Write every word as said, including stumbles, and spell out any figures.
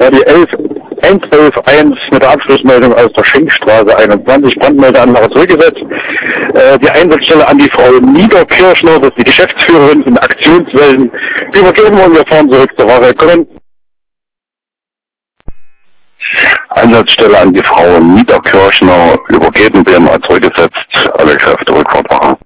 Ja, die elf eins elf eins mit der Abschlussmeldung aus der Schenkstraße einundzwanzig, Brandmeldeanlage zurückgesetzt. Äh, die Einsatzstelle an die Frau Niederkirchner, das ist die Geschäftsführerin von Aktionswellen, übergeben und wir fahren zurück zur Wache. Kommen. Einsatzstelle an die Frau Niederkirchner, übergeben werden, zurückgesetzt, alle Kräfte Rückfahrt machen.